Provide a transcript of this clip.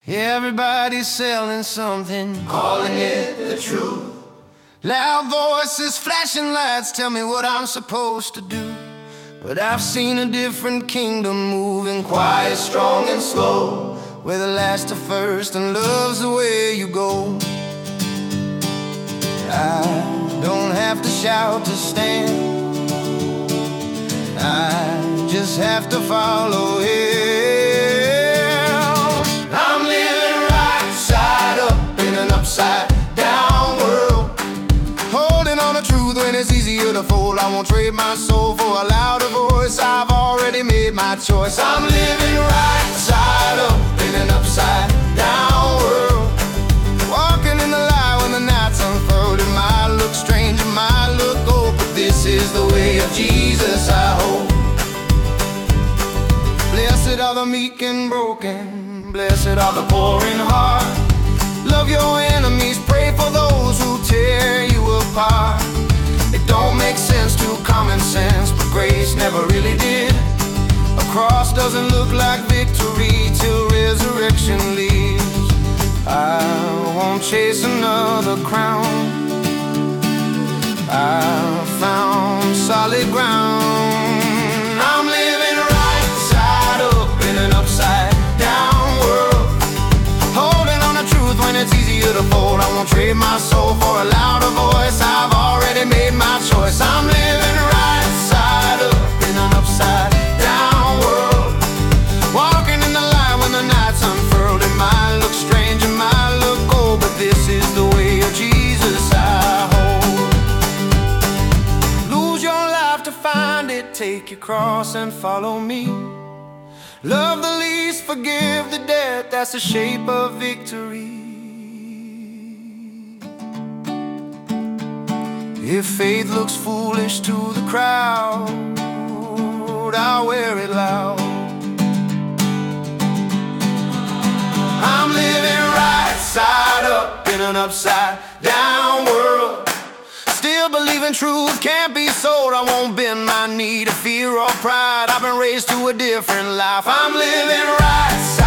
Everybody's selling something, calling it the truth. Loud voices, flashing lights tell me what I'm supposed to do. But I've seen a different kingdom moving quiet, strong and slow, where the last are first and love's the way you go. I don't have to shout to stand, I just have to follow him. I'm living right side up in an upside down world, holding on to truth when it's easier to fold. I won't trade my soul for a louder voice, I've already made my choice. I'm living right side up in an upside down world, walking in the light when the night's unfurled. It might look strange, it might look old, but this is the way of Jesus, I hope. Blessed are the meek and broken, blessed are the poor in heart. Love your enemies, pray for those who tear you apart. It don't make sense to common sense, but grace never really did. A cross doesn't look like victory till resurrection leaves. I won't chase another crown, I found solid ground. I'm living right side up in an upside down world, holding on to truth when it's easier to fold. I won't trade my soul for a louder voice, I've already made my choice. I'm living right side up in an upside down world, walking in the light when the night's unfurled. It might look strange, it might look old, but this is the way of Jesus, I hold. Lose your life to find it, take your cross and follow me. Love the least, forgive the debt, that's the shape of victory. If faith looks foolish to the crowd, I'll wear it loud. I'm living right side up in an upside down world, still believing truth can't be sold. I won't bend my knee to fear or pride, I've been raised to a different life. I'm living right side